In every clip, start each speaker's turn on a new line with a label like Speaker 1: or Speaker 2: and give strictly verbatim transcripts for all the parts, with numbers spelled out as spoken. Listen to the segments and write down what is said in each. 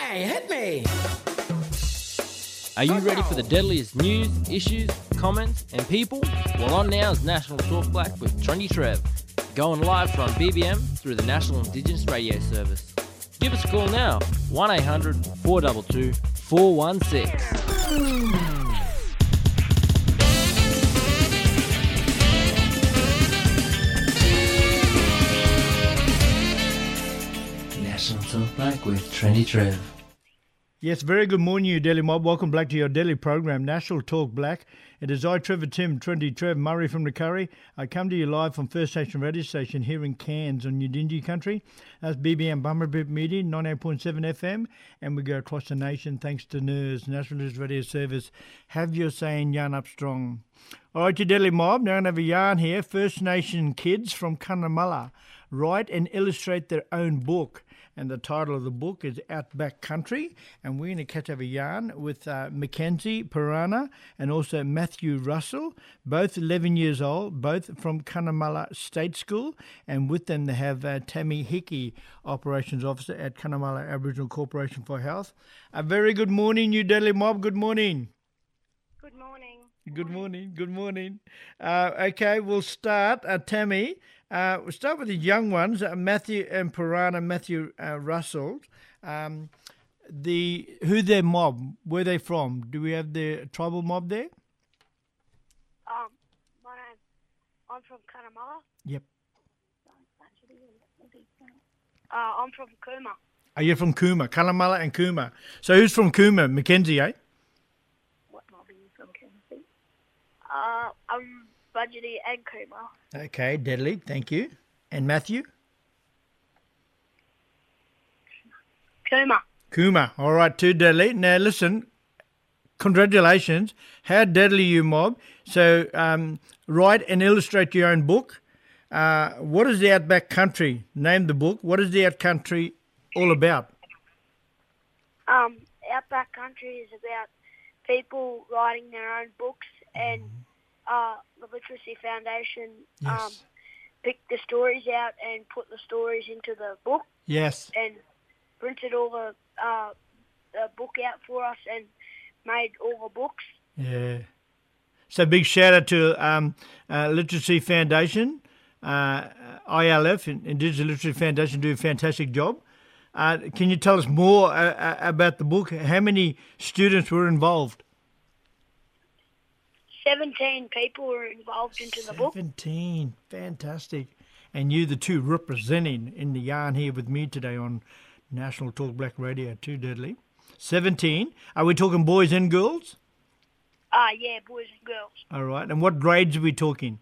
Speaker 1: Hey, hit me!
Speaker 2: Are you ready for the deadliest news, issues, comments, and people? Well, on now is National Talk Black with Trendy Trev, going live from B B M through the National Indigenous Radio Service. Give us a call now, one eight hundred four two two four one six. National Talk Black with Trendy Trev.
Speaker 3: Yes, very good morning, you Daily Mob. Welcome back to your daily program, National Talk Black. It is I, Trevor Tim, Trendy Trev, Murray from the Curry. I come to you live from First Nation Radio Station here in Cairns on Yidinji country. That's B B M Bummerbip Media, ninety-eight point seven F M, and we go across the nation thanks to N E R S, National News Radio Service. Have your say and yarn up strong. All right, your Daily Mob, now I have a yarn here. First Nation kids from Cunnamulla write and illustrate their own book. And the title of the book is Outback Country. And we're going to catch up a yarn with uh, Mackenzie Pirana and also Matthew Russell, both eleven years old, both from Cunnamulla State School. And with them they have uh, Tammy Hickey, Operations Officer at Cunnamulla Aboriginal Corporation for Health. A very good morning, you Daily Mob. Good morning.
Speaker 4: Good morning.
Speaker 3: Good morning. Good morning. Uh, okay, we'll start. Uh, Tammy, uh, we'll start with the young ones, uh, Matthew and Pirana, Matthew uh, Russell. Um, the who their mob? Where they from? Do we have the tribal mob there?
Speaker 4: Um, my name, I'm from Cunnamulla.
Speaker 3: Yep.
Speaker 4: Uh, I'm from Cooma.
Speaker 3: Are you from Cooma? Cunnamulla and Cooma. So who's from Cooma? Mackenzie, eh?
Speaker 4: What mob are you from, Mackenzie? Uh, I'm Budgety and Cooma.
Speaker 3: Okay, deadly. Thank you. And Matthew?
Speaker 4: Cooma.
Speaker 3: Cooma. All right, too deadly. Now listen, congratulations. How deadly you mob. So um, write and illustrate your own book. Uh, what is the Outback Country? Name the book. What is the Outback Country all about?
Speaker 4: Um, Outback Country is about people writing their own books, and uh, the Literacy Foundation
Speaker 3: Yes.
Speaker 4: um, picked the stories out and put the stories into the book
Speaker 3: Yes.
Speaker 4: and printed all the, uh, the book out for us and made all the books.
Speaker 3: Yeah. So big shout out to um, uh, Literacy Foundation, uh, I L F, Indigenous Literacy Foundation, do a fantastic job. Uh, can you tell us more uh, uh, about the book? How many students were involved?
Speaker 4: Seventeen people were involved into the book.
Speaker 3: Seventeen, fantastic. And you, the two representing in the yarn here with me today on National Talk Black Radio, too deadly. Seventeen. Are we talking boys and girls?
Speaker 4: Ah, uh, yeah, boys and girls.
Speaker 3: All right. And what grades are we talking?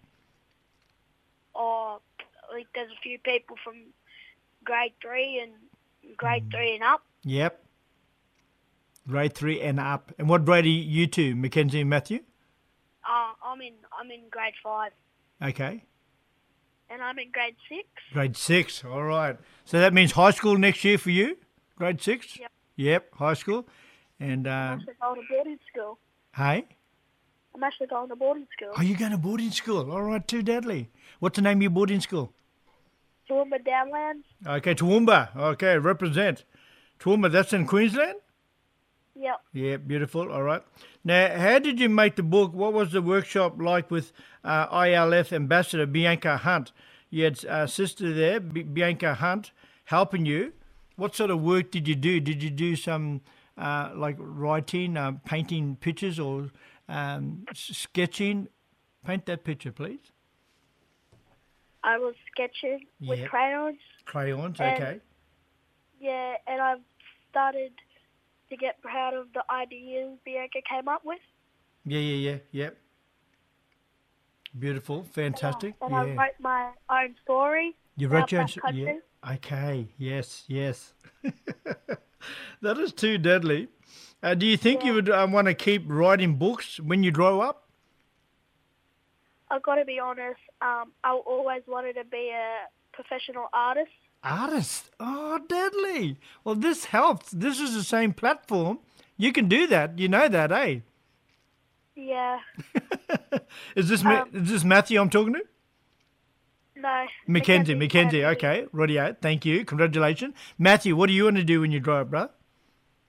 Speaker 4: Oh, I think there's a few people from grade three and grade mm. three and up.
Speaker 3: Yep. Grade three and up. And what grade are you two, Mackenzie and Matthew?
Speaker 4: Uh, I'm in I'm in grade five.
Speaker 3: Okay.
Speaker 4: And I'm in grade six.
Speaker 3: Grade six. All right. So that means high school next year for you? Grade six?
Speaker 4: Yep.
Speaker 3: Yep, high school. And uh,
Speaker 4: I'm actually going to boarding school.
Speaker 3: Hey?
Speaker 4: I'm actually going to boarding school.
Speaker 3: Oh, you're going to boarding school. All right, too deadly. What's the name of your boarding school?
Speaker 4: Toowoomba Downlands.
Speaker 3: Okay, Toowoomba. Okay, represent. Toowoomba, that's in Queensland?
Speaker 4: Yep.
Speaker 3: Yeah, beautiful. All right. Now, how did you make the book? What was the workshop like with uh, I L F Ambassador Bianca Hunt? You had a sister there, B- Bianca Hunt, helping you. What sort of work did you do? Did you do some uh, like writing, uh, painting pictures or um, sketching? Paint that picture, please.
Speaker 4: I was sketching with
Speaker 3: Yep.
Speaker 4: crayons.
Speaker 3: Crayons,
Speaker 4: And-
Speaker 3: okay.
Speaker 4: Yeah, and I've started to get proud of the ideas Bianca came up with.
Speaker 3: Yeah, yeah, yeah, yep. Beautiful, fantastic.
Speaker 4: And
Speaker 3: yeah.
Speaker 4: I wrote my own story.
Speaker 3: You wrote
Speaker 4: about
Speaker 3: your own
Speaker 4: that
Speaker 3: sh-
Speaker 4: country.
Speaker 3: yeah. Okay, yes, yes. That is too deadly. Uh, do you think
Speaker 4: Yeah.
Speaker 3: you would uh, want to keep writing books when you grow up?
Speaker 4: I've got to be honest, um, I always wanted to be a professional artist.
Speaker 3: Artist? Oh, deadly. Well, this helps. This is the same platform. You can do that. You know that, eh?
Speaker 4: Yeah.
Speaker 3: is this Ma-
Speaker 4: Um,
Speaker 3: is this Matthew I'm talking to?
Speaker 4: No.
Speaker 3: Mackenzie, Mackenzie. Okay, rightio. Thank you. Congratulations. Matthew, what do you want to do when you grow up, bro?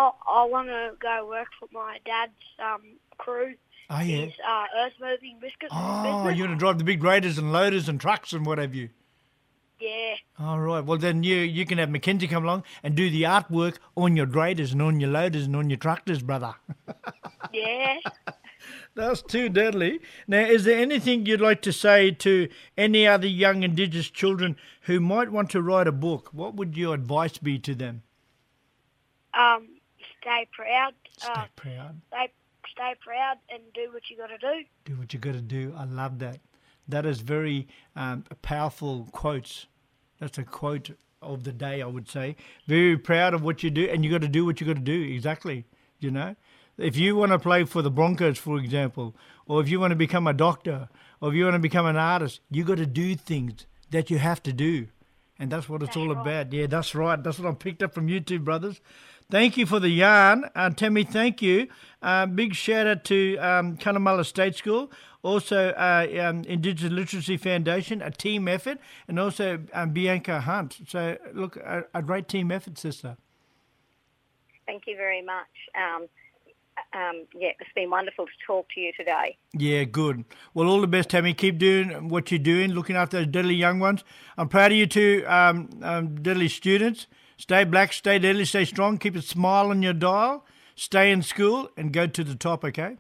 Speaker 4: I, I want to go work for my dad's um, crew.
Speaker 3: Oh, yeah.
Speaker 4: His uh, earth moving biscuits.
Speaker 3: Oh,
Speaker 4: business.
Speaker 3: you're going to drive the big graders and loaders and trucks and what have you.
Speaker 4: Yeah.
Speaker 3: All right. Well, then you you can have Mackenzie come along and do the artwork on your graders and on your loaders and on your tractors, brother.
Speaker 4: Yeah.
Speaker 3: That's too deadly. Now, is there anything you'd like to say to any other young Indigenous children who might want to write a book? What would your advice be to them?
Speaker 4: Um, stay proud.
Speaker 3: Stay
Speaker 4: uh,
Speaker 3: proud.
Speaker 4: Stay, stay proud and do what you got to do.
Speaker 3: Do what you got to do. I love that. That is very um, powerful quotes. That's a quote of the day, I would say. Very proud of what you do, and you got to do what you got to do. Exactly. You know, if you want to play for the Broncos, for example, or if you want to become a doctor, or if you want to become an artist, you got to do things that you have to do, and that's what it's
Speaker 4: That's
Speaker 3: all
Speaker 4: right.
Speaker 3: about. Yeah, that's right. That's what I picked up from you two brothers. Thank you for the yarn. Uh, Tammy, thank you. Uh, big shout out to um, Cunnamulla State School, also uh, um, Indigenous Literacy Foundation, a team effort, and also um, Bianca Hunt. So, look, a, a great team effort, sister.
Speaker 1: Thank you very much. Um, um, yeah, it's been wonderful to talk to you today.
Speaker 3: Yeah, good. Well, all the best, Tammy. Keep doing what you're doing, looking after those deadly young ones. I'm proud of you two, um, um, deadly students. Stay black, stay deadly, stay strong. Keep a smile on your dial. Stay in school and go to the top, okay?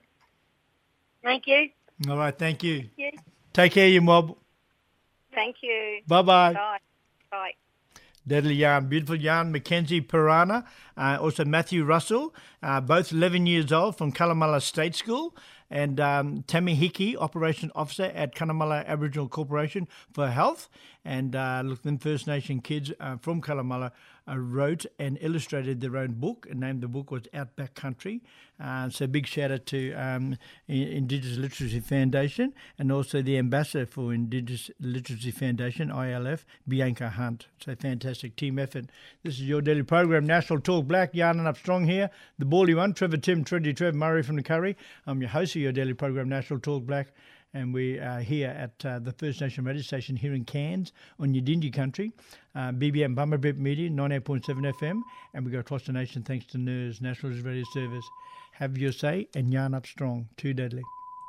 Speaker 4: Thank you.
Speaker 3: All right, thank you.
Speaker 4: Yeah.
Speaker 3: Take care, you mob.
Speaker 1: Thank you.
Speaker 3: Bye-bye.
Speaker 1: Bye. Bye.
Speaker 3: Deadly yarn, beautiful yarn. Mackenzie Pirana, uh, also Matthew Russell, uh, both eleven years old from Cunnamulla State School, and um, Tammy Hickey, Operation Officer at Cunnamulla Aboriginal Corporation for Health. And uh, look, them First Nation kids uh, from Cunnamulla uh, wrote and illustrated their own book, and named the book was Outback Country. Uh, so big shout out to um, Indigenous Literacy Foundation, and also the Ambassador for Indigenous Literacy Foundation, I L F, Bianca Hunt. So fantastic team effort. This is your daily program, National Talk Black, yarning up strong here. The bally one, Trevor Tim, Trendy Trev, Murray from the Curry. I'm your host of your daily program, National Talk Black. And we are here at uh, the First Nation radio station here in Cairns on Yidindi country, uh, B B M Bummerbip Media, ninety-eight point seven F M, and we go across the nation thanks to N E R S, National Radio Service. Have your say and yarn up strong. Too deadly.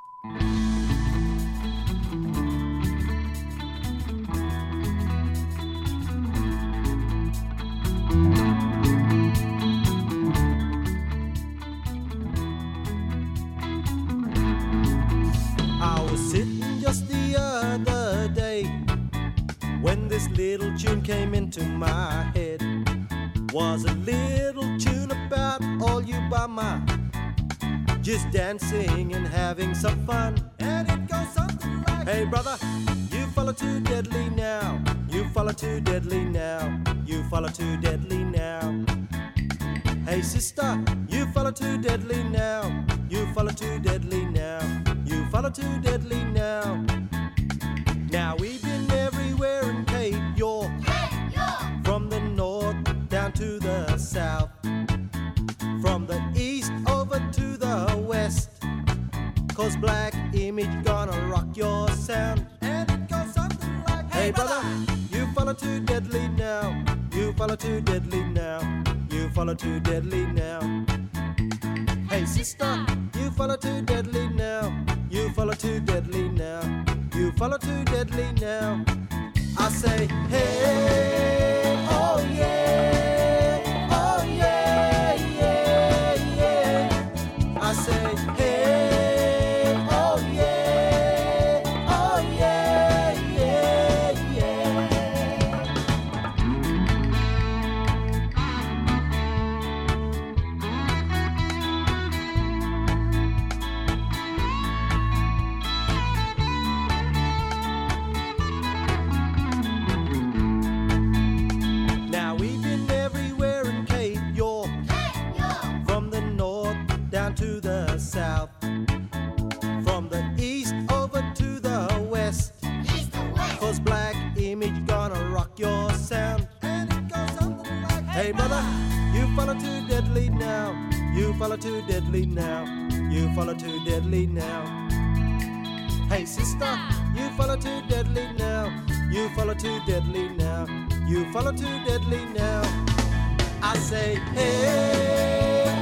Speaker 5: I was sitting just the other day when this little tune came into my head. Was a little tune about all you bama, just dancing and having some fun. And it goes something like, hey brother, you follow too deadly now. You follow too deadly now. You follow too deadly now. Hey sister, you follow too deadly now. You follow too deadly now. You follow too deadly now. Now we've been everywhere in Cape York, from the north down to the south, from the east over to the west, cause Black Image gonna rock your sound. And it goes something like, hey brother, you follow too deadly now. You follow too deadly now. You follow too deadly now. Hey sister, you follow too deadly now. You follow too deadly now. You follow too deadly now. I say, hey, oh yeah, oh yeah, yeah, yeah. I say, hey, oh yeah, oh yeah, yeah, yeah. Now we've been everywhere in Cape York, from the north down to the south, from the east over to the west, cause Black Image gonna rock your sound. And it goes something like, hey brother, you follow too deadly now. You follow too deadly now. You follow too deadly now. Hey sister, you follow too deadly now. You follow too deadly now. You follow too deadly now. I say, hey,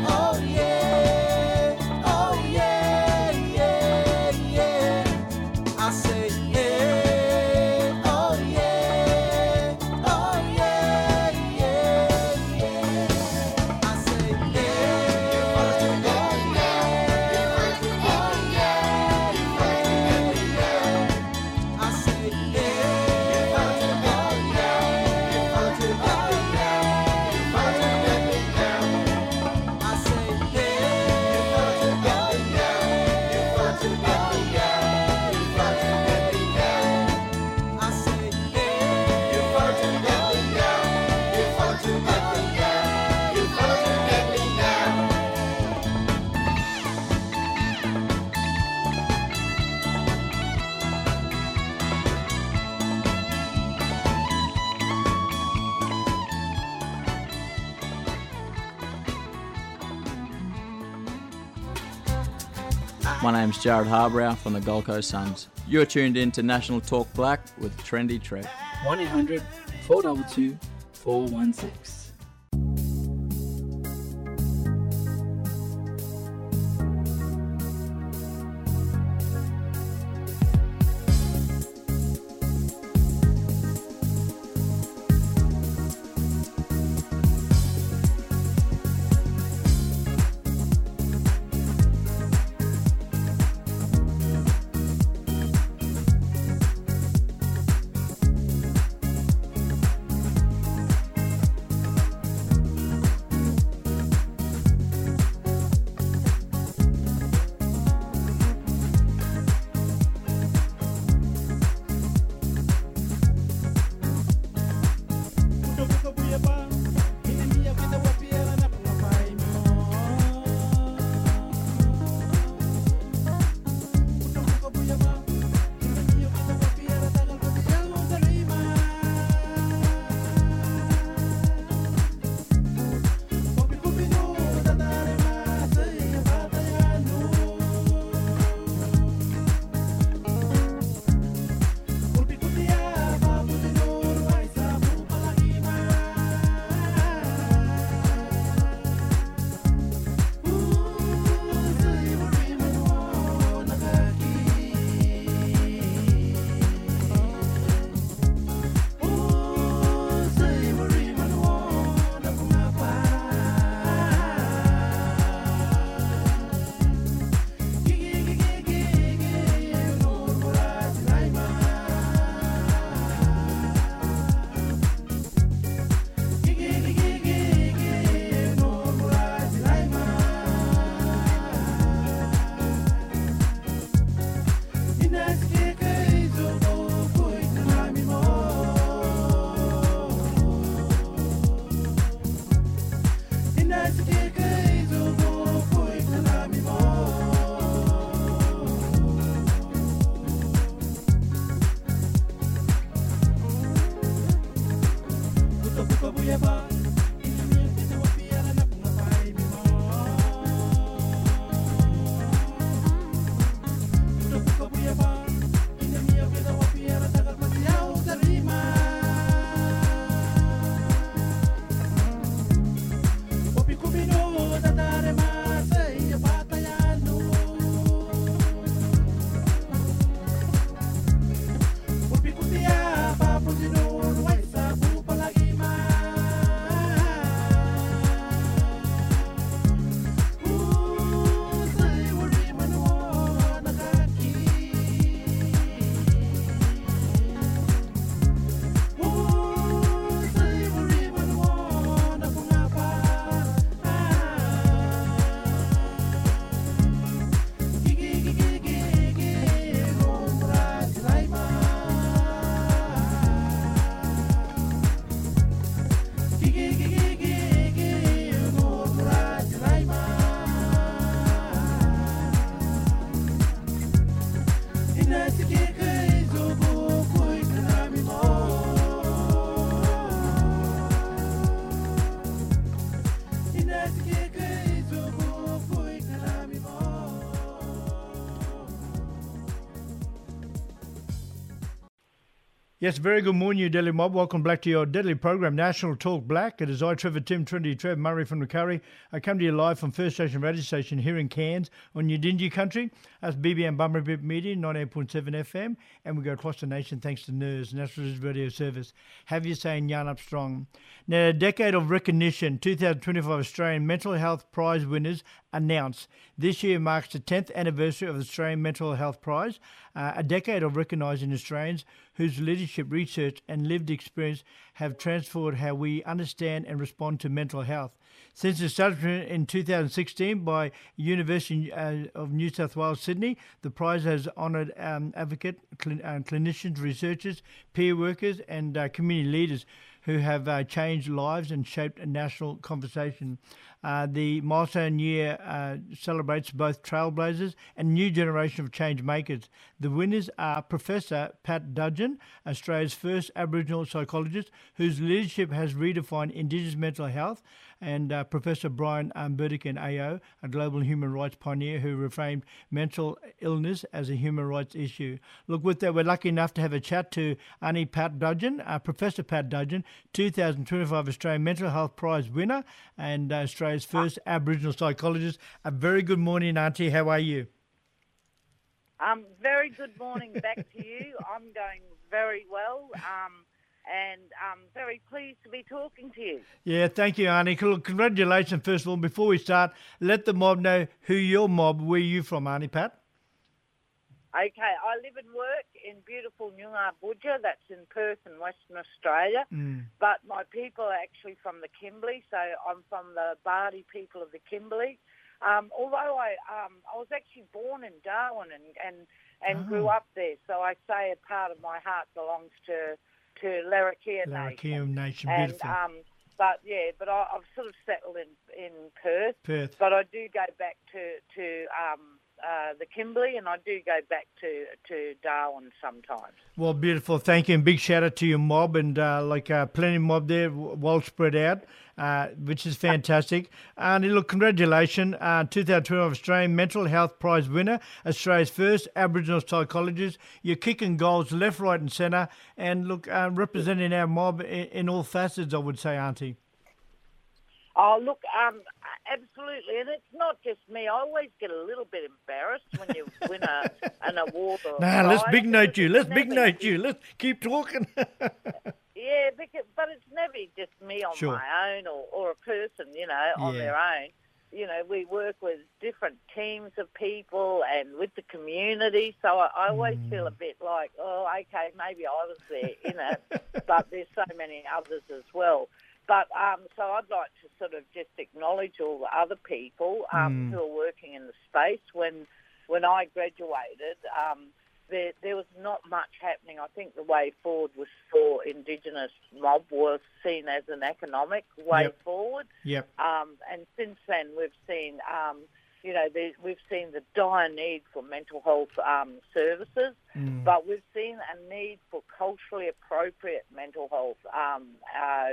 Speaker 6: My name's Jared Harbrow from the Gold Coast Suns. You're tuned in to National Talk Black with Trendy Trev.
Speaker 7: one eight hundred four two two four one six.
Speaker 3: Yes, very good morning, you Delhi Mob. Welcome back to your Deadly program, National Talk Black. It is I, Trevor Tim, Trinity Trev, Murray from the Curry. I come to you live from First Station Radio Station here in Cairns on Yidinji country. That's B B M Bumblebee Media, ninety-eight point seven F M. And we go across the nation thanks to N E R S, National Radio Service. Have you saying Yarn Up Strong. Now, a decade of recognition, two thousand twenty-five Australian Mental Health Prize winners announced. This year marks the tenth anniversary of the Australian Mental Health Prize, uh, a decade of recognising Australians whose leadership, research and lived experience have transformed how we understand and respond to mental health. Since its establishment in two thousand sixteen by University uh, of New South Wales, Sydney, the prize has honoured um, advocate, cl- uh, clinicians, researchers, peer workers and uh, community leaders who have uh, changed lives and shaped a national conversation. Uh, the milestone year uh, celebrates both trailblazers and new generation of change makers. The winners are Professor Pat Dudgeon, Australia's first Aboriginal psychologist whose leadership has redefined Indigenous mental health, and uh, Professor Brian um, Burdekin A O, a global human rights pioneer who reframed mental illness as a human rights issue. Look, with that, we're lucky enough to have a chat to Auntie Pat Dudgeon, uh, Professor Pat Dudgeon, two thousand twenty-five Australian Mental Health Prize winner and uh, Australia's first Aboriginal psychologist. A very good morning, Auntie. How are you?
Speaker 8: Um, very good morning back to you. I'm going very well. Um, and I'm very pleased to be talking to you.
Speaker 3: Yeah, thank you, Auntie. Look, congratulations, first of all. Before we start, let the mob know who your mob, where you from, Auntie Pat?
Speaker 8: Okay, I live and work in beautiful Noongar Budja, that's in Perth in Western Australia,
Speaker 3: mm.
Speaker 8: but my people are actually from the Kimberley, so I'm from the Bardi people of the Kimberley. Um, although I um, I was actually born in Darwin and, and, and
Speaker 3: oh.
Speaker 8: grew up there, so I say a part of my heart belongs to to Larrakia
Speaker 3: Larrakia
Speaker 8: Nation.
Speaker 3: Nation,
Speaker 8: and,
Speaker 3: beautiful.
Speaker 8: Um, but yeah, but I, I've sort of settled in in Perth.
Speaker 3: Perth.
Speaker 8: But I do go back to to um, uh, the Kimberley, and I do go back to to Darwin sometimes.
Speaker 3: Well, beautiful. Thank you, and big shout out to your mob, and uh, like uh, plenty of mob there, well spread out, uh, which is fantastic. And look, congratulations, uh, two thousand twelve Australian Mental Health Prize winner, Australia's first Aboriginal psychologist. You're kicking goals left, right, and centre, and look, uh, representing our mob in, in all facets, I would say, Auntie.
Speaker 8: Oh, look, um, absolutely. And it's not just me. I always get a little bit embarrassed when you win a, an award or a
Speaker 3: Nah,
Speaker 8: prize.
Speaker 3: let's big note you. Let's
Speaker 8: It's
Speaker 3: big
Speaker 8: never
Speaker 3: note you. Let's keep talking.
Speaker 8: Yeah, because, but it's never just me on
Speaker 3: Sure.
Speaker 8: my own or, or a person, you know, on
Speaker 3: Yeah.
Speaker 8: their own. You know, we work with different teams of people and with the community. So I, I always
Speaker 3: Mm.
Speaker 8: feel a bit like, oh, okay, maybe I was there in it, but there's so many others as well. But um, so I'd like to sort of just acknowledge all the other people um,
Speaker 3: Mm.
Speaker 8: who are working in the space. When when I graduated, um, there, there was not much happening. I think the way forward was for Indigenous mob was seen as an economic way
Speaker 3: Yep.
Speaker 8: forward.
Speaker 3: Yep.
Speaker 8: Um, and since then, we've seen, um, you know, there, we've seen the dire need for mental health um, services,
Speaker 3: Mm.
Speaker 8: but we've seen a need for culturally appropriate mental health um, uh,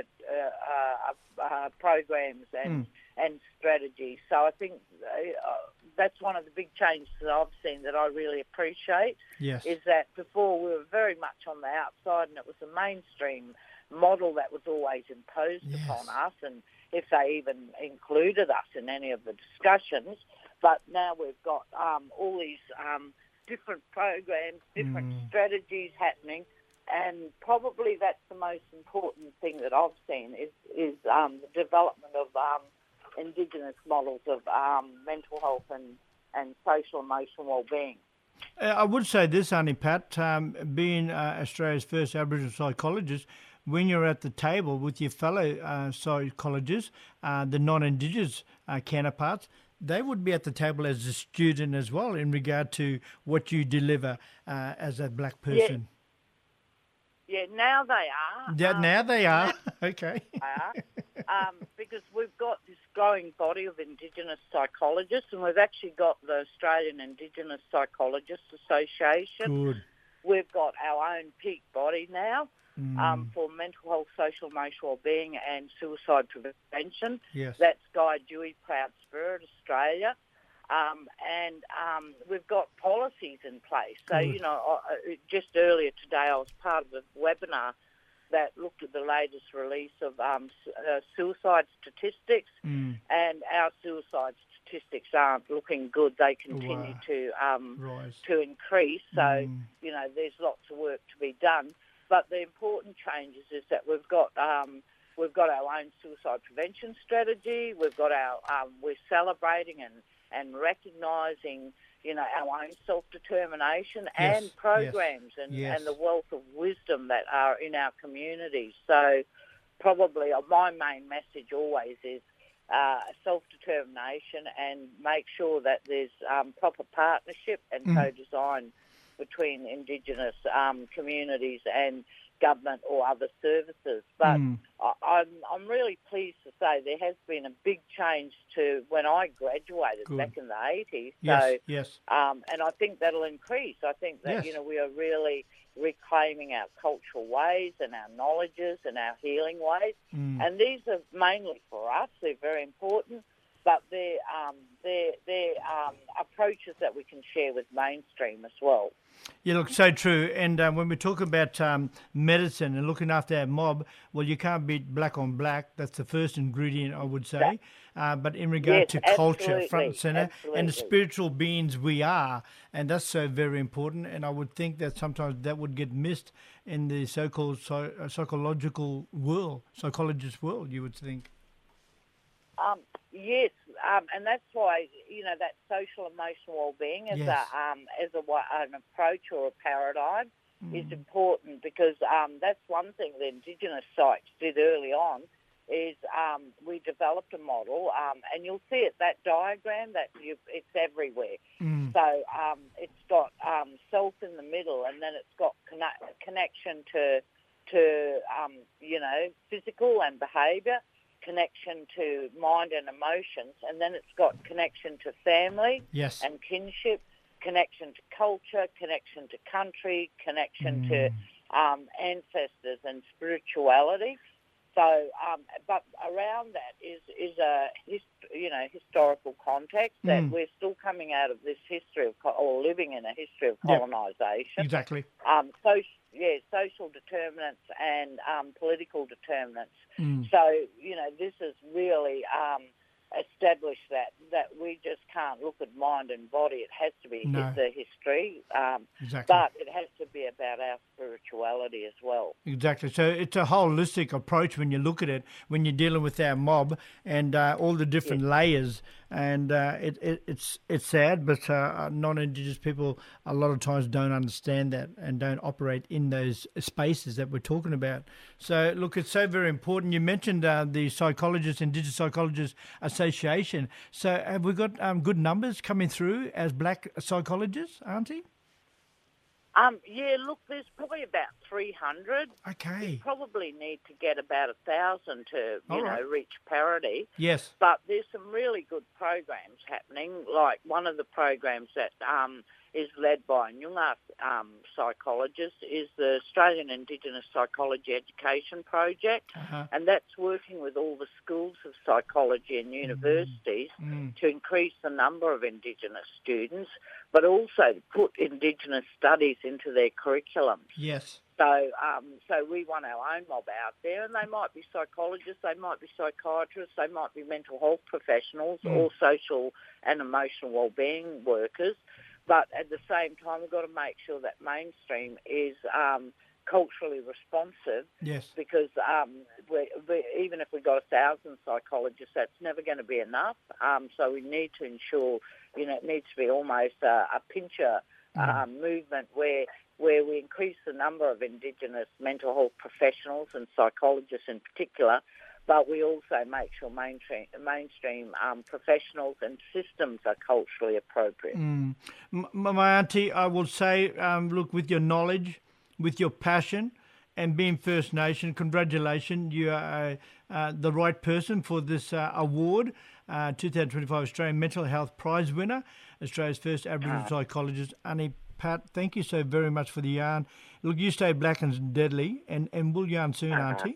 Speaker 8: uh, uh, uh, programs and
Speaker 3: Mm.
Speaker 8: and strategies. So I think uh, that's one of the big changes that I've seen that I really appreciate.
Speaker 3: Yes.
Speaker 8: Is that before we were very much on the outside, and it was a mainstream model that was always imposed
Speaker 3: Yes.
Speaker 8: upon us, and if they even included us in any of the discussions. But now we've got um, all these um, different programs, different
Speaker 3: Mm.
Speaker 8: strategies happening, and probably that's the most important thing that I've seen is is um, the development of um, Indigenous models of um, mental health and, and social emotional well-being.
Speaker 3: Uh, I would say this, Auntie Pat, um, being uh, Australia's first Aboriginal psychologist, when you're at the table with your fellow uh, psychologists, uh, the non-Indigenous uh, counterparts, they would be at the table as a student as well in regard to what you deliver uh, as a black person.
Speaker 8: Yeah, now they are.
Speaker 3: Yeah,
Speaker 8: Um,
Speaker 3: now they are. Okay.
Speaker 8: They are. Um, because we've got this growing body of Indigenous psychologists, and we've actually got the Australian Indigenous Psychologists Association.
Speaker 3: Good.
Speaker 8: We've got our own peak body now
Speaker 3: Mm.
Speaker 8: um, for mental health, social emotional well-being and suicide prevention.
Speaker 3: Yes.
Speaker 8: That's Guy Dewey, Proud Spirit Australia. Um, and um, we've got policies in place. So,
Speaker 3: Good.
Speaker 8: you know, I, just earlier today I was part of a webinar that looked at the latest release of um, s- uh, suicide statistics,
Speaker 3: Mm.
Speaker 8: and our suicide statistics aren't looking good. They continue
Speaker 3: Wow.
Speaker 8: to um,
Speaker 3: Rise.
Speaker 8: to increase. So,
Speaker 3: Mm.
Speaker 8: you know, there's lots of work to be done. But the important changes is that we've got um, we've got our own suicide prevention strategy. We've got our um, we're celebrating and and recognising, you know, our own self-determination
Speaker 3: Yes,
Speaker 8: and programs
Speaker 3: yes,
Speaker 8: and,
Speaker 3: yes.
Speaker 8: and the wealth of wisdom that are in our communities. So probably uh, my main message always is uh, self-determination and make sure that there's um, proper partnership and
Speaker 3: Mm.
Speaker 8: co-design between Indigenous um, communities and government or other services. But
Speaker 3: Mm.
Speaker 8: I, I'm, I'm really pleased to say there has been a big change to when I graduated
Speaker 3: Good.
Speaker 8: back in the eighties.
Speaker 3: Yes.
Speaker 8: So,
Speaker 3: Yes.
Speaker 8: um, and I think that'll increase. I think that,
Speaker 3: Yes.
Speaker 8: you know, we are really reclaiming our cultural ways and our knowledges and our healing ways.
Speaker 3: Mm.
Speaker 8: And these are mainly for us. They're very important, but they're, um, they're, they're um, approaches that we can share with mainstream as well.
Speaker 3: Yeah, look, so true. And uh, when we talk about um, medicine and looking after our mob, well, you can't beat black on black. That's the first ingredient, I would say. Uh, but in regard
Speaker 8: yes,
Speaker 3: to culture, front and centre,
Speaker 8: absolutely.
Speaker 3: and the spiritual beings we are, and that's so very important. And I would think that sometimes that would get missed in the so-called so, uh, psychological world, psychologist world, you would think.
Speaker 8: Um, yes, um, and that's why, you know, that social emotional well-being as,
Speaker 3: Yes.
Speaker 8: a, um, as a, an approach or a paradigm
Speaker 3: Mm.
Speaker 8: is important, because um, that's one thing the Indigenous sites did early on is um, we developed a model, um, and you'll see it, that diagram, that you, it's everywhere.
Speaker 3: Mm.
Speaker 8: So um, it's got um, self in the middle, and then it's got conne- connection to, to um, you know, physical and behaviour, connection to mind and emotions, and then it's got connection to family
Speaker 3: Yes.
Speaker 8: and kinship, connection to culture, connection to country, connection
Speaker 3: Mm.
Speaker 8: to um, ancestors and spirituality. So, um, but around that is is a hist- you know historical context that
Speaker 3: Mm.
Speaker 8: we're still coming out of this history of co- or living in a history of
Speaker 3: Yep.
Speaker 8: colonisation.
Speaker 3: Exactly.
Speaker 8: Um, so, yeah, social determinants and um, political determinants.
Speaker 3: Mm.
Speaker 8: So, you know, this has really um, established that, that we just can't look at mind and body. It has to be
Speaker 3: No.
Speaker 8: the history, um,
Speaker 3: Exactly.
Speaker 8: but it has to be about our spirituality as well.
Speaker 3: Exactly. So it's a holistic approach when you look at it, when you're dealing with our mob and uh, all the different layers. And uh, it, it, it's it's sad, but uh, non-Indigenous people a lot of times don't understand that and don't operate in those spaces that we're talking about. So, look, it's so very important. You mentioned uh, the Psychologists, Indigenous Psychologists Association. So have we got um, good numbers coming through as black psychologists, Auntie?
Speaker 8: Um, yeah, look, there's probably about three hundred.
Speaker 3: Okay.
Speaker 8: Probably need to get about a thousand to, you
Speaker 3: All
Speaker 8: know,
Speaker 3: right.
Speaker 8: reach parity.
Speaker 3: Yes.
Speaker 8: But there's some really good programs happening. Like one of the programs that um, is led by a Noongar um, psychologist is the Australian Indigenous Psychology Education Project,
Speaker 3: Uh-huh.
Speaker 8: and that's working with all the schools of psychology and universities
Speaker 3: Mm.
Speaker 8: to increase the number of Indigenous students, but also to put Indigenous studies into their curriculums.
Speaker 3: Yes.
Speaker 8: So, um, so we want our own mob out there, and they might be psychologists, they might be psychiatrists, they might be mental health professionals,
Speaker 3: Mm.
Speaker 8: or social and emotional wellbeing workers. But at the same time, we've got to make sure that mainstream is um, culturally responsive,
Speaker 3: Yes.
Speaker 8: because um, we, we, even if we've got a thousand psychologists, that's never going to be enough. Um, so we need to ensure, you know, it needs to be almost a, a pincher
Speaker 3: Mm.
Speaker 8: um, movement where where we increase the number of Indigenous mental health professionals and psychologists in particular, but we also make sure mainstream, mainstream um, professionals and systems are culturally appropriate.
Speaker 3: Mm. M- my auntie, I will say, um, look, with your knowledge, with your passion, and being First Nation, congratulations, you are uh, uh, the right person for this uh, award, uh, twenty twenty-five Australian Mental Health Prize winner, Australia's first Aboriginal psychologist, Annie Pat. Thank you so very much for the yarn. Look, you stay black and deadly, and, and we'll yarn soon,
Speaker 8: Uh-huh.
Speaker 3: auntie.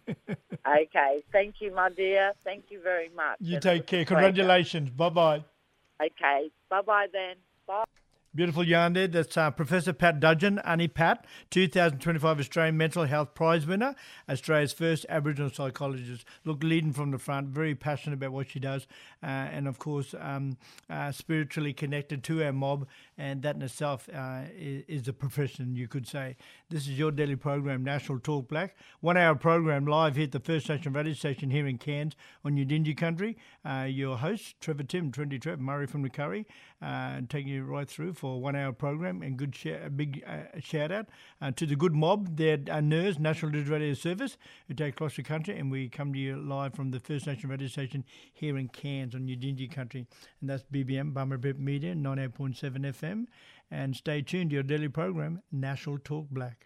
Speaker 8: Okay, thank you, my dear. Thank you very much.
Speaker 3: You
Speaker 8: And
Speaker 3: take
Speaker 8: it was
Speaker 3: care.
Speaker 8: a pleasure.
Speaker 3: Congratulations. Bye-bye.
Speaker 8: Okay, bye-bye then. Bye.
Speaker 3: Beautiful yarn there. That's uh, Professor Pat Dudgeon, Annie Pat, twenty twenty-five Australian Mental Health Prize winner, Australia's first Aboriginal psychologist. Look, leading from the front, very passionate about what she does, uh, and of course, um, uh, spiritually connected to our mob, and that in itself uh, is, is a profession, you could say. This is your daily program, National Talk Black, one-hour program live here at the First Nation radio station here in Cairns on Yidinji country. Uh, your host, Trevor Tim, Trendy Trev, Murray from the Curry, uh, taking you right through for a one-hour program, and good sh- a big uh, shout-out uh, to the good mob, their uh, N E R S, National Digital Radio Service, who take across the country, and we come to you live from the First Nation radio station here in Cairns on Yidinji country, and that's B B M, Bummer Bip Media, ninety-eight point seven F M, and stay tuned to your daily program, National Talk Black.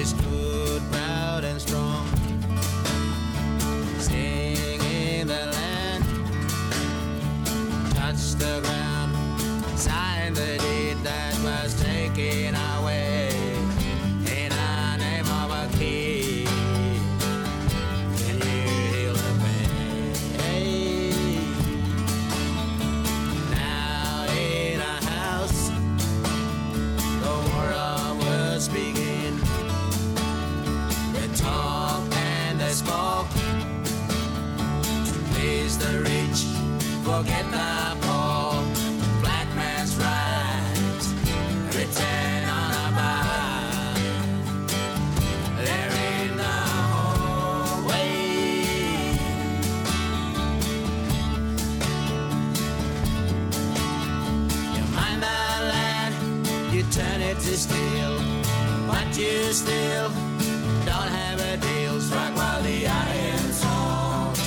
Speaker 9: stood proud and strong, singing the land, touched the ground, signed the deed that was taken away in the name of a king. Can you heal the pain? Now in a house, the war of words begin. They talk and they spoke to please the rich, forget the poor. Black man's rights written on a bar. They're in the hallway. You mind the land, you turn it to steel, but you still don't have a deal. Struck while the iron's hot.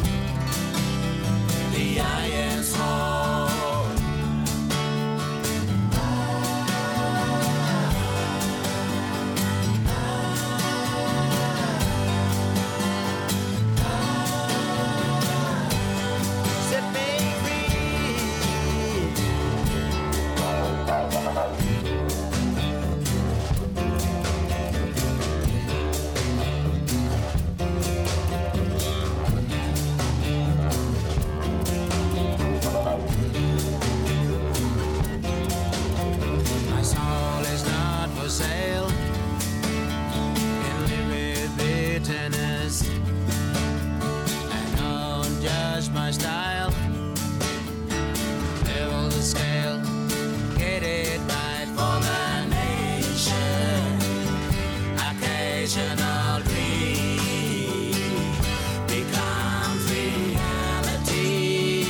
Speaker 9: The iron's hot. Set me free. My soul is not for sale. Can live with bitterness. And don't judge my style. Level the scale. Get it right for the nation. Occasional dream becomes reality.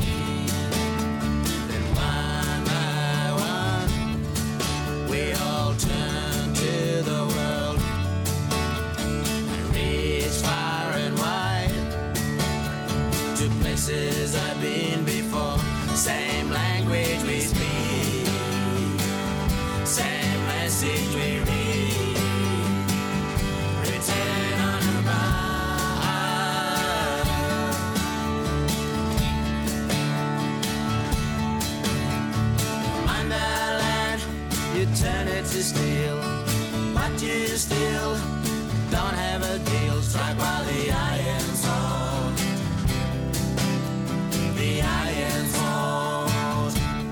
Speaker 9: Then one by one, we all turn to the world and reach far and wide to places I've been before. Same language we speak, same message we read, written on a bar. Mind the land, you turn it to steel, but you still don't have a deal. Strike while the iron's hot. The iron's hot.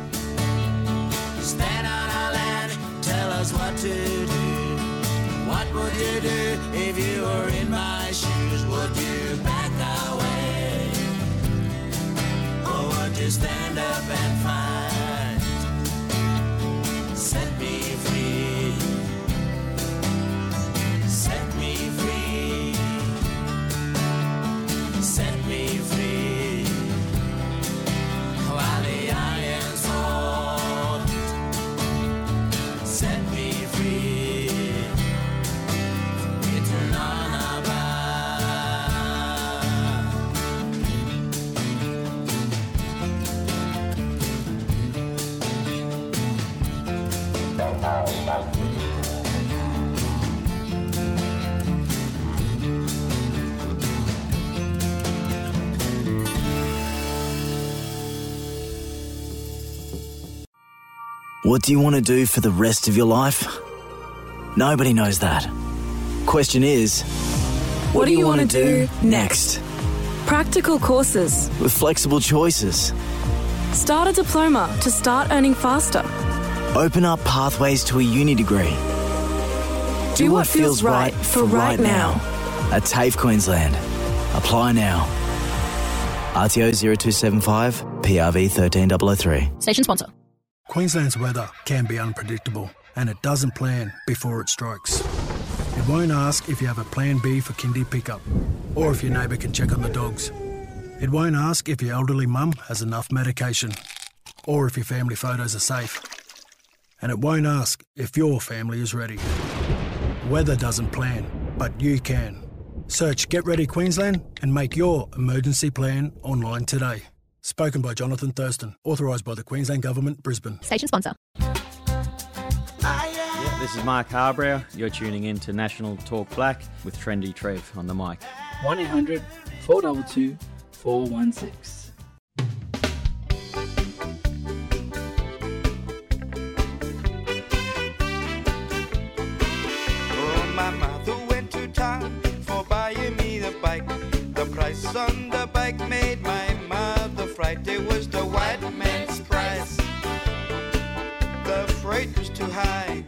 Speaker 9: Stand on our land, tell us what to do. What would you do if you were in my shoes? Would you back away? Or would you stand up and fight? Set me free. Set me free. Set me free. While the iron's hot. Set me free. Written on a bar.
Speaker 10: What do you want to do for the rest of your life? Nobody knows that. Question is,
Speaker 11: What do you want to do
Speaker 10: next?
Speaker 11: Practical courses.
Speaker 10: With flexible choices.
Speaker 11: Start a diploma to start earning faster.
Speaker 10: Open up pathways to a uni degree.
Speaker 11: Do what feels right for right now.
Speaker 10: At TAFE Queensland. Apply now. R T O zero two seven five, P R V one three zero zero three.
Speaker 11: Station sponsor.
Speaker 12: Queensland's weather can be unpredictable, and it doesn't plan before it strikes. It won't ask if you have a plan B for kindy pickup, or if your neighbour can check on the dogs. It won't ask if your elderly mum has enough medication, or if your family photos are safe. And it won't ask if your family is ready. Weather doesn't plan, but you can. Search Get Ready Queensland and make your emergency plan online today. Spoken by Jonathan Thurston. Authorised by the Queensland Government, Brisbane.
Speaker 11: Station sponsor.
Speaker 9: I am
Speaker 6: This is Mark Harbrow. You're tuning in to National Talk Black with Trendy Trev on the mic.
Speaker 7: one eight hundred four two two four one six.
Speaker 13: Oh, my mother went to town for buying me the bike. The price on the bike made my mother fright. It was the white man's price. The freight was too high.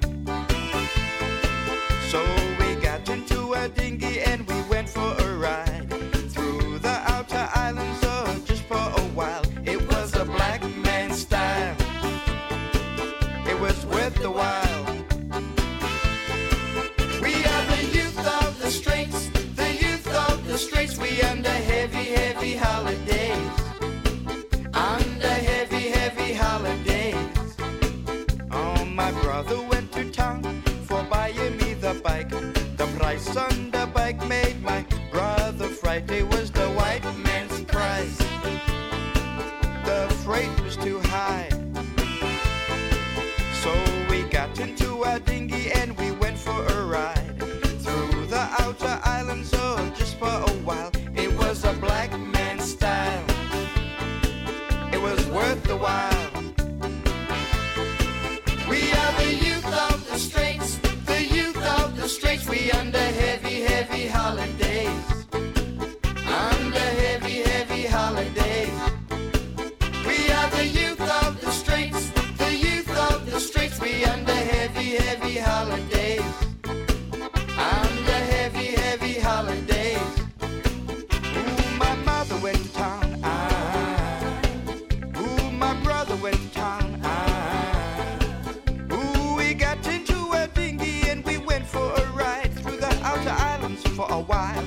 Speaker 13: So we got into a dinghy and we went for a ride through the outer islands, oh, just for a while. It was a black man's style. It was worth the while. We are the youth of the Straits, the youth of the Straits. We under heavy, heavy holidays, under heavy, heavy holidays. Oh, my brother went to town for buying me the bike. The price on the bike made my brother fright. It was the white man's price. The freight was too high. So we got into a dinghy and we went for a ride through the outer islands, oh, just for a while. It was a black man's style. It was worth the while. We are the youth of the Straits, the youth of the Straits. We under heavy, heavy holidays, under heavy, heavy holidays. We are the youth of the Straits, the youth of the Straits. We under heavy, heavy holidays, under heavy, heavy holidays. Ooh, my mother went to town. Ah. Ooh, my brother went to town. Ah. Ooh, we got into a dinghy and we went for a ride through the outer islands for a while.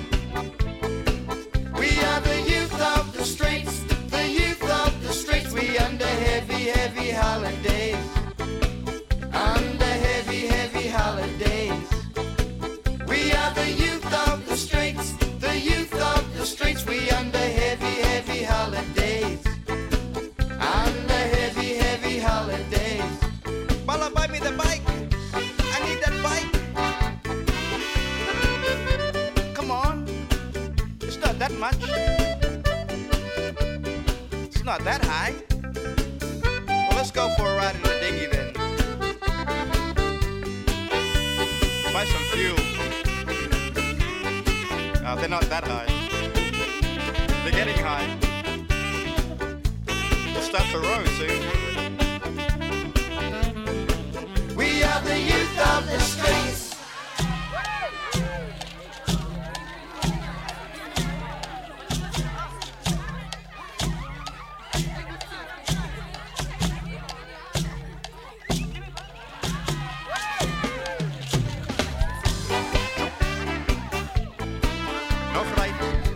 Speaker 13: We are the youth of the Straits, the youth of the Straits. We under heavy, heavy holidays, under heavy, heavy holidays. We are the youth of the Straits, the youth of the Straits. We under heavy, heavy holidays, under heavy, heavy holidays. Bala, buy me the bike. I need that bike. Come on. It's not that much. It's not that high. Well, let's go for a ride in the dinghy then. Buy some fuel. Uh, they're not that high. They're getting high. We'll start to row soon. We are the youth of the Straits. No flight.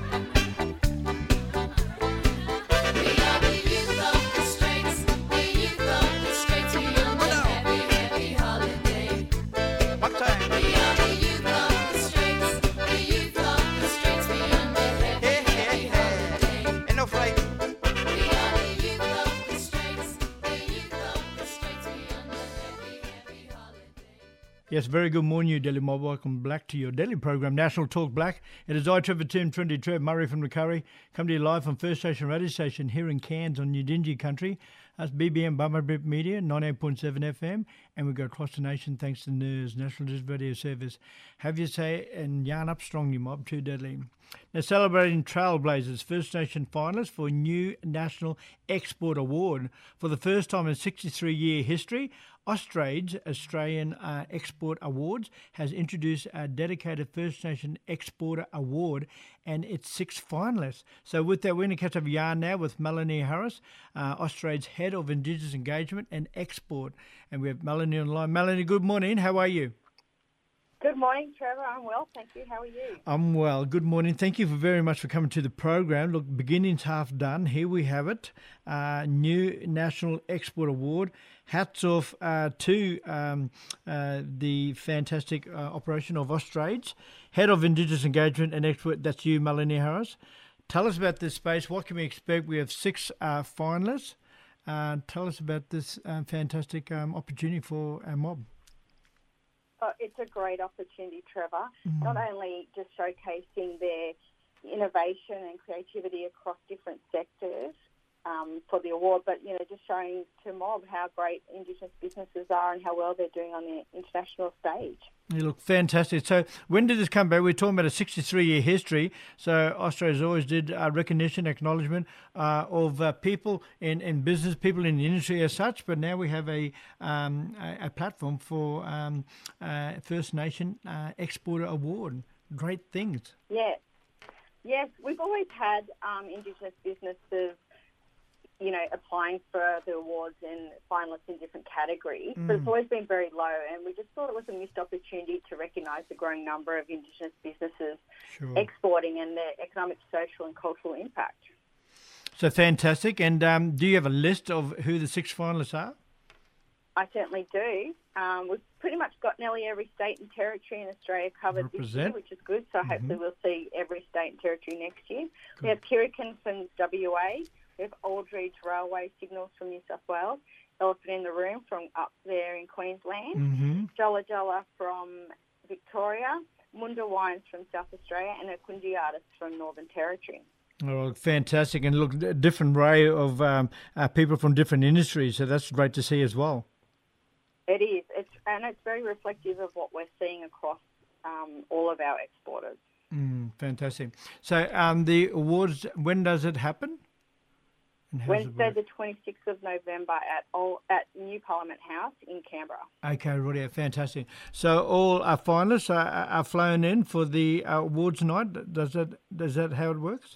Speaker 13: We are the youth of the Straits, the youth of the Straits. We on a heavy, heavy holiday. What time? We are the youth of the Straits, the youth of the Straits. We on a heavy, heavy holiday. And no flight. We are the youth of the Straits, the youth of the Straits. We on a heavy, heavy holiday.
Speaker 3: Yes, very good morning, you Daily Mob. Welcome back to your daily program, National Talk Black. It is I, Trevor Tim, Trendy Trev, Murray from the Curry, come to you live from First Station Radio Station here in Cairns on Udingi Country. That's B B M Bummer Bip Media, ninety-eight point seven F M, and we go across the nation thanks to N E R S, National Digital Radio Service. Have you say and yarn up strong, you mob, too deadly. Now celebrating Trailblazers, First Nation finalists for a new National Export Award. For the first time in sixty-three year history, Austrade's Australian uh, Export Awards has introduced a dedicated First Nation Exporter Award and its six finalists. So with that, we're going to catch up a yarn now with Melanie Harris, uh, Austrade's Head of Indigenous Engagement and Export. And we have Melanie online. Melanie, good morning. How are you?
Speaker 14: Good morning, Trevor. I'm well, thank you. How are you?
Speaker 3: I'm well. Good morning. Thank you for very much for coming to the program. Look, beginning's half done. Here we have it. Uh, new National Export Award. Hats off uh, to um, uh, the fantastic uh, operation of Austrades. Head of Indigenous Engagement and Export, that's you, Melanie Harris. Tell us about this space. What can we expect? We have six uh, finalists. Uh, tell us about this um, fantastic um, opportunity for our mob.
Speaker 14: uh, it's a great opportunity, Trevor.
Speaker 3: Mm.
Speaker 14: Not only just showcasing their innovation and creativity across different sectors um, for the award, but, you know, just showing to mob how great Indigenous businesses are and how well they're doing on the international stage.
Speaker 3: You look fantastic. So when did this come back? We're talking about a sixty-three-year history. So Australia's always did uh, recognition, acknowledgement uh, of uh, people in, in business, people in the industry as such, but now we have a um, a, a platform for um, uh, First Nation uh, Exporter Award. Great things.
Speaker 14: Yes. Yes, we've always had um, Indigenous businesses, you know, applying for the awards and finalists in different categories, mm. but it's always been very low, and we just thought it was a missed opportunity to recognise the growing number of Indigenous businesses sure. exporting and their economic, social and cultural impact.
Speaker 3: So fantastic. And um, do you have a list of who the six finalists are?
Speaker 14: I certainly do. Um, we've pretty much got nearly every state and territory in Australia covered
Speaker 3: Represent.
Speaker 14: this year, which is good, so mm-hmm. hopefully we'll see every state and territory next year. Good. We have Kirikin from W A. We have Aldridge Railway Signals from New South Wales, Elephant in the Room from up there in Queensland,
Speaker 3: mm-hmm.
Speaker 14: Jalla Jalla from Victoria, Munda Wines from South Australia, and Akundi Artists from Northern Territory.
Speaker 3: Oh, fantastic. And look, a different array of um, uh, people from different industries, so that's great to see as well.
Speaker 14: It is, it's, and it's very reflective of what we're seeing across um, all of our exporters.
Speaker 3: Mm, fantastic. So um, the awards, when does it happen?
Speaker 14: Wednesday, the twenty-sixth of November at all, at New Parliament House in Canberra.
Speaker 3: Okay, right, fantastic. So all our finalists are, are flown in for the awards night. Does that does that how it works?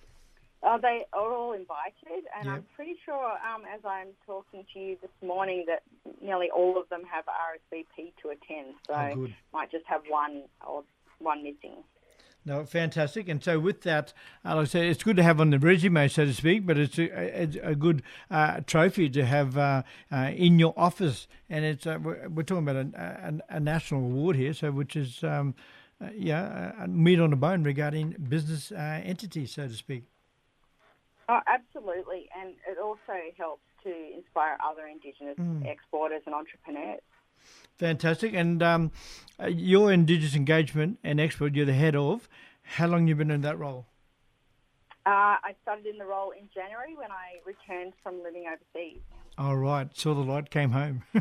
Speaker 14: Uh, they are all invited, and
Speaker 3: yep.
Speaker 14: I'm pretty sure, um, as I'm talking to you this morning, that nearly all of them have R S V P to attend. So
Speaker 3: oh,
Speaker 14: might just have one or one missing.
Speaker 3: No, fantastic. And so with that, uh, like I said, it's good to have on the resume, so to speak, but it's a, it's a good uh, trophy to have uh, uh, in your office. And it's uh, we're, we're talking about a, a, a national award here, so which is um, uh, yeah, uh, meat on the bone regarding business uh, entities, so to speak.
Speaker 14: Oh, absolutely. And it also helps to inspire other Indigenous
Speaker 3: mm.
Speaker 14: exporters and entrepreneurs.
Speaker 3: Fantastic. And um, uh, your Indigenous engagement and export, you're the head of. How long have you been in that role?
Speaker 14: Uh, I started in the role in January when I returned from living overseas.
Speaker 3: All right. Saw the light, came home.
Speaker 14: No,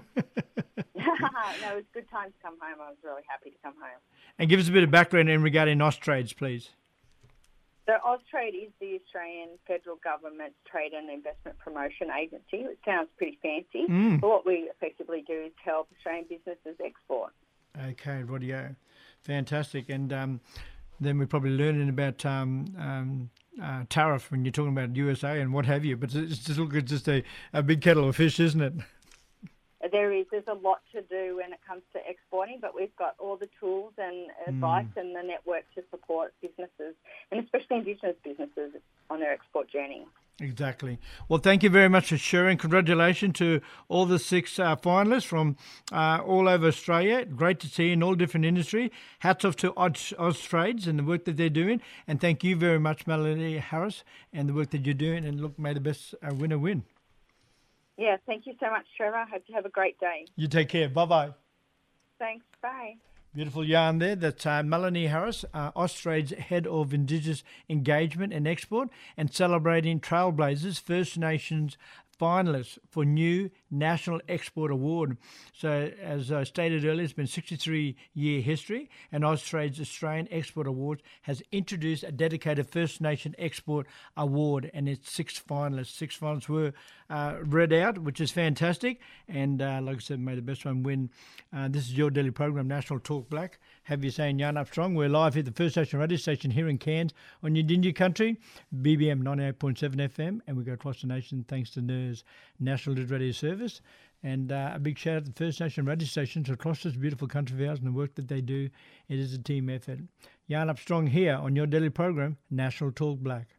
Speaker 14: it was a good time to come home. I was really happy to come home.
Speaker 3: And give us a bit of background in regarding Austrades, please.
Speaker 14: So Austrade is the Australian federal government's trade and investment promotion agency. It sounds pretty fancy,
Speaker 3: mm.
Speaker 14: but what we effectively do is help Australian businesses export.
Speaker 3: Okay, rightio. Fantastic. And um, then we're probably learning about um, um, uh, tariff when you're talking about U S A and what have you. But it's just, look, it's just a, a big kettle of fish, isn't it?
Speaker 14: There is. There's a lot to do when it comes to exporting, but we've got all the tools and advice mm. and the network to support businesses, and especially Indigenous businesses on their export journey.
Speaker 3: Exactly. Well, thank you very much for sharing. Congratulations to all the six uh, finalists from uh, all over Australia. Great to see in all different industry. Hats off to Austrades and the work that they're doing. And thank you very much, Melanie Harris, and the work that you're doing. And look, may the best uh, winner win.
Speaker 14: Yeah, thank you so much, Trevor. Hope you have a great day.
Speaker 3: You take care. Bye-bye.
Speaker 14: Thanks. Bye.
Speaker 3: Beautiful yarn there. That's uh, Melanie Harris, uh, Austrade's Head of Indigenous Engagement and Export, and celebrating Trailblazers, First Nations finalists for new National Export Award. So, as I stated earlier, it's been a sixty-three year history, and Austrade's Australian Export Award has introduced a dedicated First Nation Export Award, and it's six finalists. Six finalists were uh, read out, which is fantastic, and uh, like I said, may the best one win. Uh, this is your daily program, National Talk Black. Have you saying Yarn Up Strong? We're live here at the First Nation radio station here in Cairns on Yidinja country, B B M ninety-eight point seven F M, and we go across the nation thanks to N E R S National Lit Radio Service. And uh, a big shout out to the First Nation radio stations across this beautiful country of ours and the work that they do. It is a team effort. Yarn Up Strong here on your daily program, National Talk Black.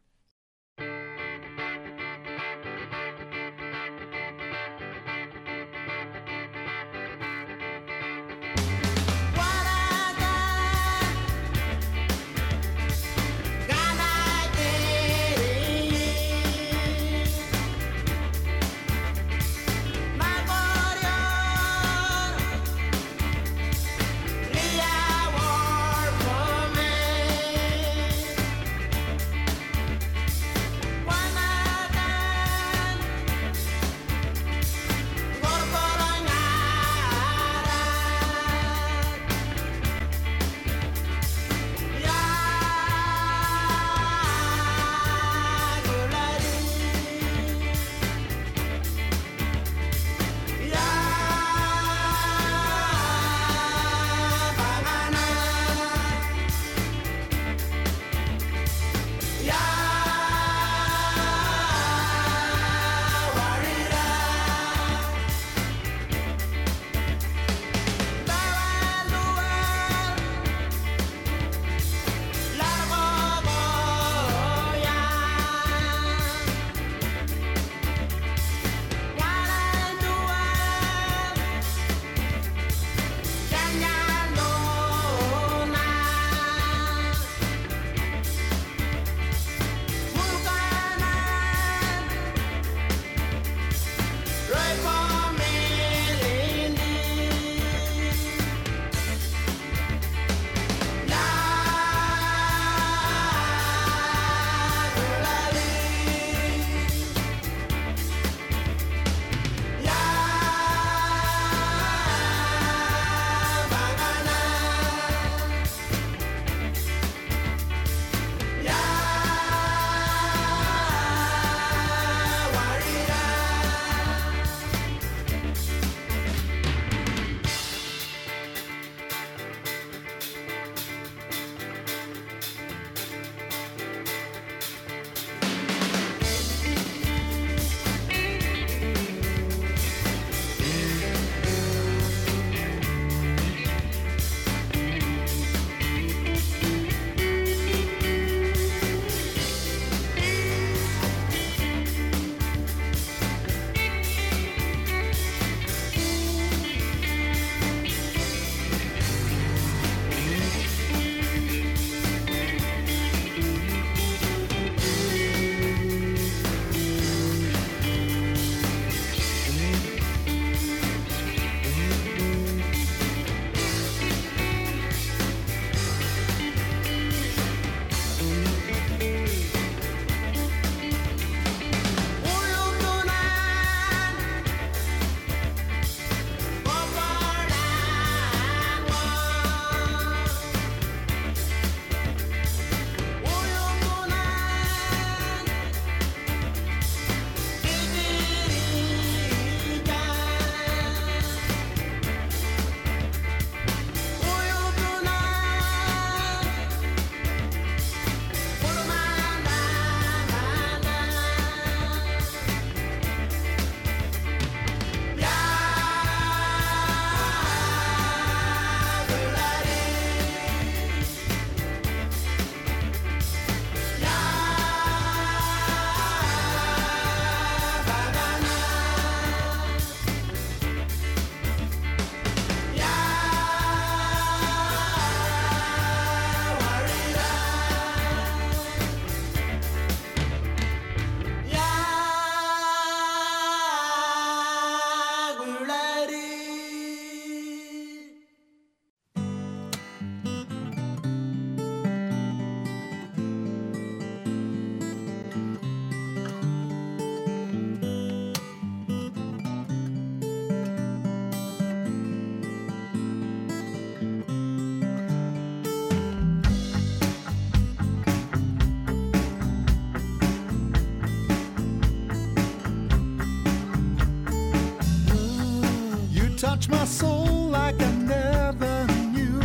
Speaker 15: my soul like I never knew.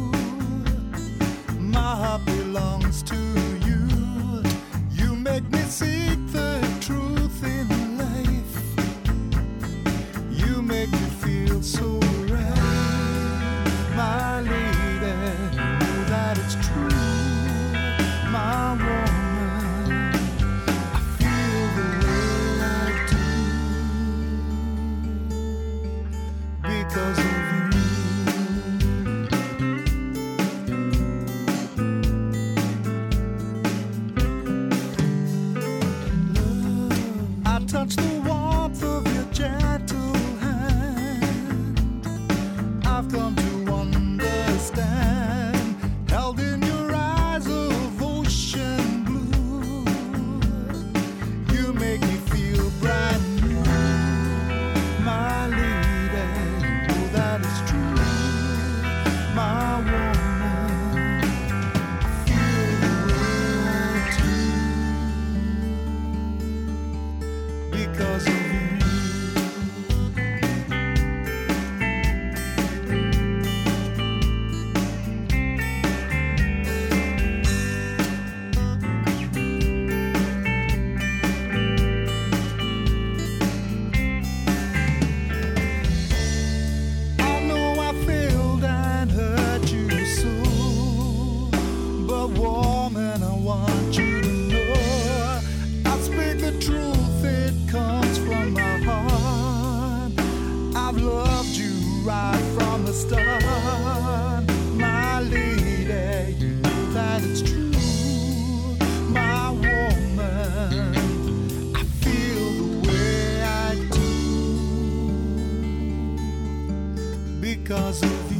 Speaker 15: My heart belongs to you. You make me seek the truth in life. You make me feel so right, my lady. Know that it's true, my woman. I feel the way I do because of you. I touch the warmth of your gentle hand. I've come to understand, held in your eyes of ocean blue. You make me feel brand new, my lady. Know that it's true, my woman. I feel the way I do because of you. I know I failed and hurt you so, but woman, I want you to know I speak the truth, it comes from my heart. I've loved you right from the start, my lady. You know that it's true, my woman. I feel the way I do because of you.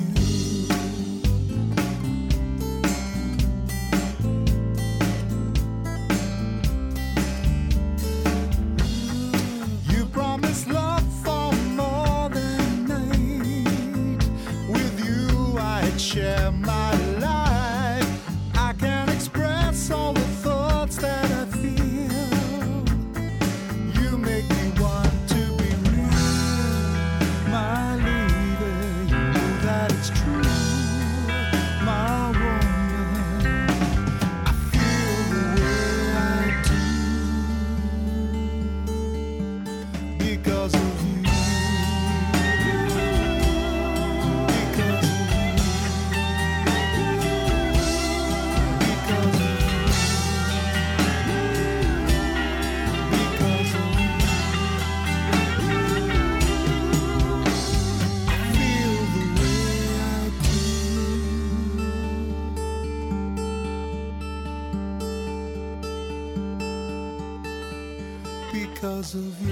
Speaker 15: You promised love for more than night. With you I'd share my life. I can express all the thoughts that I feel. You make me want to be real, my lady. You know that it's true, my woman. I feel the way I do because of you. Because of you. Because of you. Because of you. I feel the way I do because of you.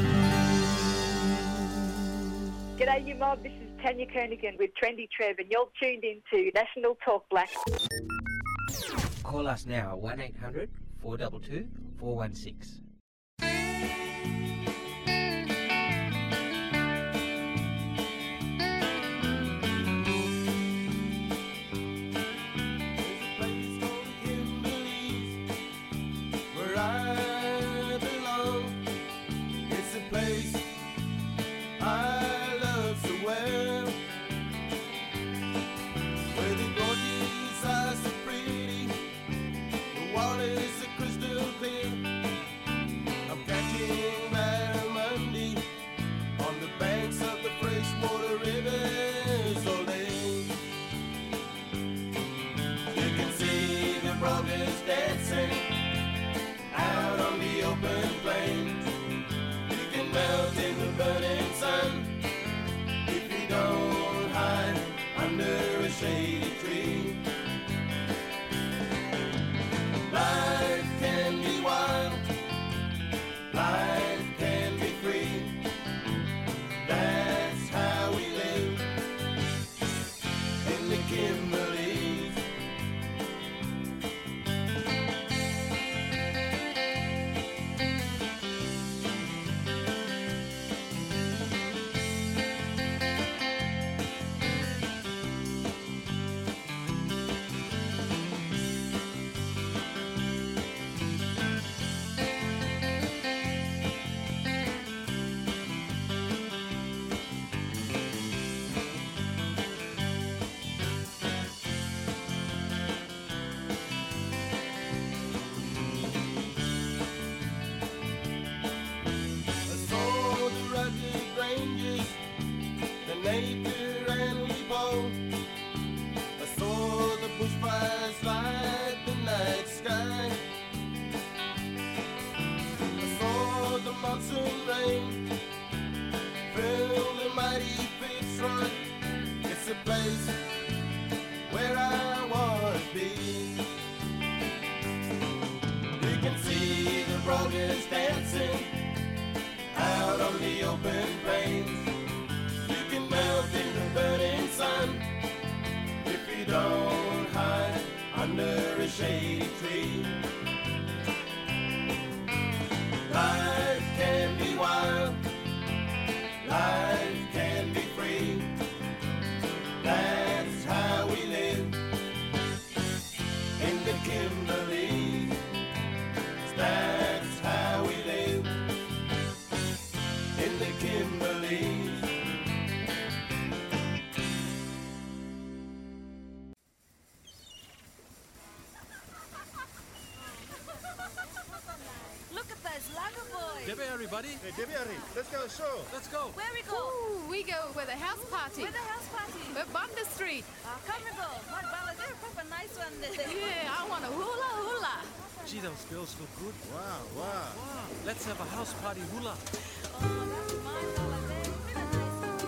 Speaker 16: G'day, you mob. This is Tanya Kernigan with Trendy Trev, and you're tuned in to National Talk Black.
Speaker 17: Call us now, one eight hundred four two two four one six.
Speaker 13: Where I belong, it's a place I love so well. Where the gorgeous eyes so pretty, the water is so crystal clear. I'm catching my
Speaker 9: a shady tree. Life can be wild, life can be free. That's how we live in the Kimberley. That's how we live in the Kimberley.
Speaker 18: Look at those lager boys.
Speaker 19: Debbie, everybody.
Speaker 20: Hey, Debbie, let's go show.
Speaker 19: Let's go.
Speaker 18: Where we go?
Speaker 21: Ooh, we go with a house party.
Speaker 18: With a house party.
Speaker 21: We're Bunda Street.
Speaker 18: Oh, come we go. What ballad? They're a proper nice one.
Speaker 21: Yeah, I want a hula hula.
Speaker 19: Gee, those girls look good.
Speaker 20: Wow, wow.
Speaker 19: Wow. Let's have a house party hula.
Speaker 18: Oh, that's my ballad. They're really nice.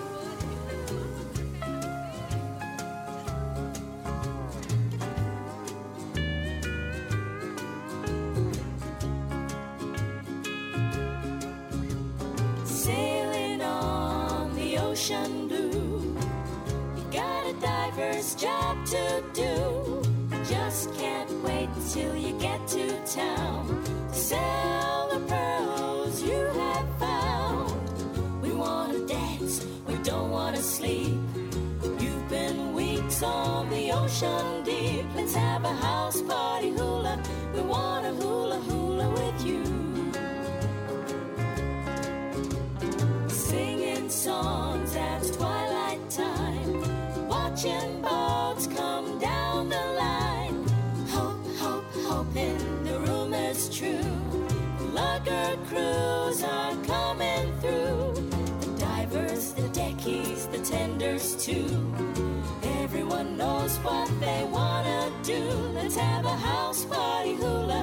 Speaker 22: Sailing on the ocean blue, you got a diverse job to do. Just can't wait till you get to town to sell the pearls you have found. We wanna dance, we don't wanna sleep. You've been weeks on the ocean deep. Let's have a house party hula. We wanna hula hula with you. Singing songs at twilight time, watching boats come down the line. Hope, hope, hoping the rumor's true. Lugger crews are coming through. The divers, the deckies, the tenders too. Everyone knows what they wanna do. Let's have a house party hula.